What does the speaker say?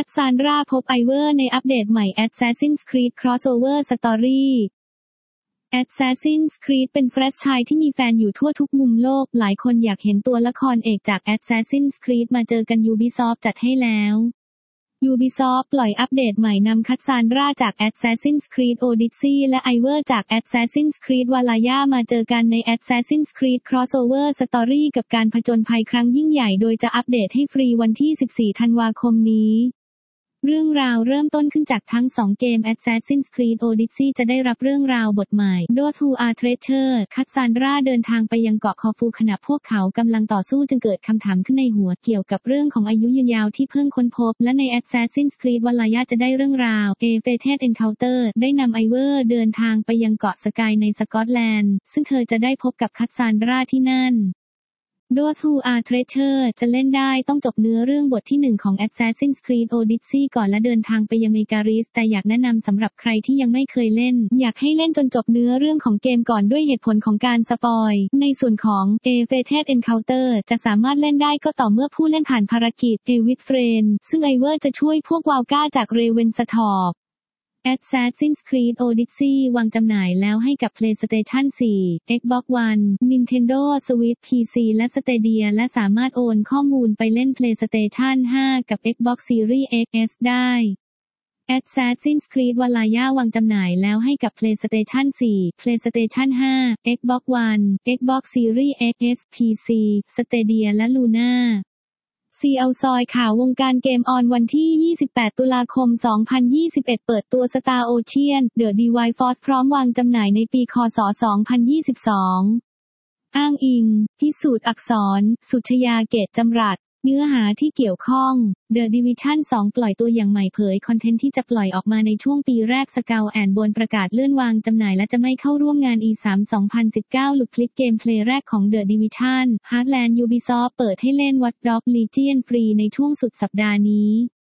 คัตซานดราพบไอเวอร์ในอัปเดตใหม่ Assassin's Creed Crossover Story Assassin's Creed เป็นแฟรนไชส์ที่มีแฟนอยู่ทั่วทุกมุมโลกหลายคนอยากเห็นตัวละครเอกจาก Assassin's Creed มาเจอกัน Ubisoft จัดให้แล้ว Ubisoft ปล่อยอัปเดตใหม่นำคัตซานดราจาก Assassin's Creed Odyssey และไอเวอร์จาก Assassin's Creed Valhalla มาเจอกันใน Assassin's Creed Crossover Story กับการผจญภัยครั้งยิ่งใหญ่โดยจะอัปเดตให้ฟรีวันที่ 14 ธันวาคมนี้เรื่องราวเริ่มต้นขึ้นจากทั้ง2เกม Assassin's Creed Odyssey จะได้รับเรื่องราวบทใหม่ Those Who Are Treasure คัตซานดราเดินทางไปยังเกาะคอฟูขณะพวกเขากำลังต่อสู้จึงเกิดคำถามขึ้นในหัวเกี่ยวกับเรื่องของอายุยืนยาวที่เพิ่งค้นพบและใน Assassin's Creed Valhalla จะได้เรื่องราว A Fated Encounter ได้นำไอเวอร์เดินทางไปยังเกาะสกายในสกอตแลนด์ซึ่งเธอจะได้พบกับคัตซานดราที่นั่นThose Who Are Treasure จะเล่นได้ต้องจบเนื้อเรื่องบทที่1ของ Assassin's Creed Odyssey ก่อนและเดินทางไปยังเมการิสแต่อยากแนะนำสำหรับใครที่ยังไม่เคยเล่นอยากให้เล่นจนจบเนื้อเรื่องของเกมก่อนด้วยเหตุผลของการสปอยในส่วนของ A Fated Encounter จะสามารถเล่นได้ก็ต่อเมื่อผู้เล่นผ่านภารกิจ A with Friend ซึ่งไอเวอร์จะช่วยพวกวาลก้าจากเรเวนสทอร์ปAssassin's Creed Odyssey วางจำหน่ายแล้วให้กับ PlayStation 4, Xbox One, Nintendo Switch PC และ Stadia และสามารถโอนข้อมูลไปเล่น PlayStation 5 กับ Xbox Series X ได้ Assassin's Creed Valhalla วางจำหน่ายแล้วให้กับ PlayStation 4, PlayStation 5, Xbox One, Xbox Series X, PC, Stadia และ Luna CL ซอยข่าววงการเกมออนวันที่ 28 ตุลาคม 2021 เปิดตัว Star Ocean The Divine Force พร้อมวางจำหน่ายในปีค.ศ. 2022 อ้างอิง พิสูจน์อักษร สุชยาเกตจำรัด เนื้อหาที่เกี่ยวข้อง The Division 2 ปล่อยตัวอย่างใหม่เผยคอนเทนต์ที่จะปล่อยออกมาในช่วงปีแรก Skull and Bones ประกาศเลื่อนวางจำหน่ายและจะไม่เข้าร่วมงาน E3 2019 หลุดคลิปเกมเพลย์แรกของ The Division Heartland Ubisoft เปิดให้เล่น Watch Dogs Legion ฟรีในช่วงสุดสัปดาห์นี้